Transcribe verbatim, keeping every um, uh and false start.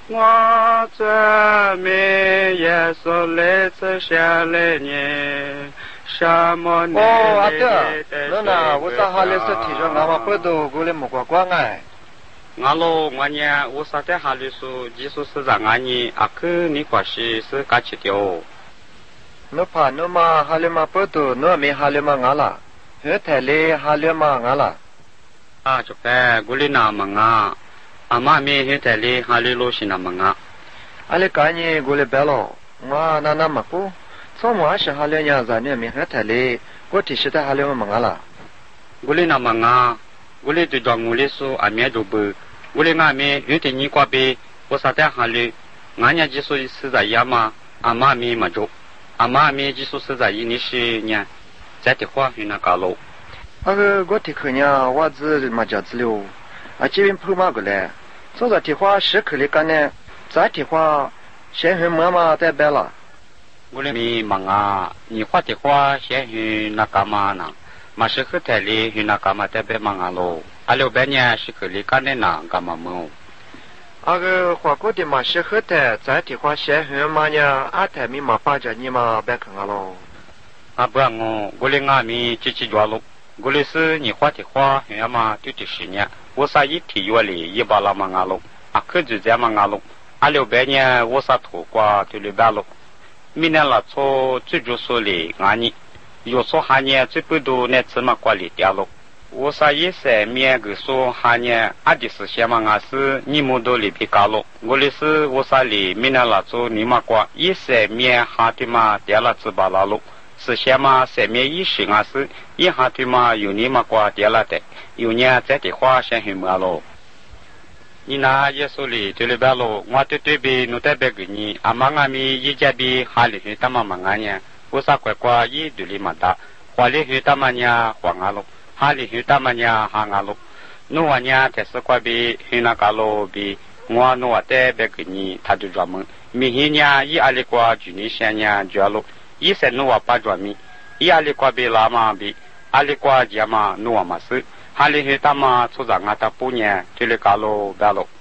我这名耶稣来自下来年，什么年？ 哦，阿德，那那我啥哈来是提着俺们不都过来木瓜瓜哎？ 俺喽，我呢，我啥在哈里说，技术是让俺呢，阿克你关系是干起掉。 那怕那嘛哈里嘛不都，那没哈里嘛俺啦，和台里哈里嘛俺啦。 啊，就该过来拿嘛啊。阿妈咪现在哩哈里路是那么啊？ 阿里干呢过来白了，我那那么不，从我是哈里娘在那面和台里，我提示他哈里嘛么啦。 过来那么啊？过来对着我来说阿面都不，过来阿面有点你挂呗，我啥在哈里，俺家技术是在呀嘛，阿妈咪嘛做，阿妈咪技术是在伊你是呢，在的话有那个路。 那个我提口呢，我子嘛叫子了。啊，这边跑马过来，做着的话十口里干呢，再的话先和妈妈在白了。 我那边忙啊，你画的话先和那干嘛呢？马是和台里和那干嘛在白忙啊喽？阿六百年是口里干的那干嘛么？ 那个画过的嘛是和台，再的话先和妈呢，阿台咪嘛把着你嘛白看啊喽。 啊不然我我的阿咪自己抓喽，我的是你画的话和嘛对的是呢。我啥一提月里一把拉嘛阿龙，啊可就这嘛阿龙，阿六百年我啥土瓜对六百龙，明年了错最主说里阿你，有说哈年最不多那次嘛管理掉了，我啥一三面个说哈年阿的是些嘛阿是你们都里比高了，我的是我啥里明年了错你嘛瓜一三面哈的嘛掉了只把拉了。是些嘛三面一十啊是一下对嘛有你嘛瓜掉了的，有年在的话先去买咯。你那耶稣里对了白咯，我对对比努代表给你，阿妈阿咪一家比哈里去他妈妈阿呢，我啥乖乖一对里嘛的，花里去他妈呢花阿咯，哈里去他妈呢哈阿咯，努瓦呢才是乖比去那个咯比，我努瓦代表给你，他就专门，明天呢一阿里瓜就你先呢就要咯。一三努瓦八转米，一阿里瓜比拉嘛比，阿里瓜家嘛努瓦嘛是，哈里去他嘛出长啊他不年，这里搞咯白咯。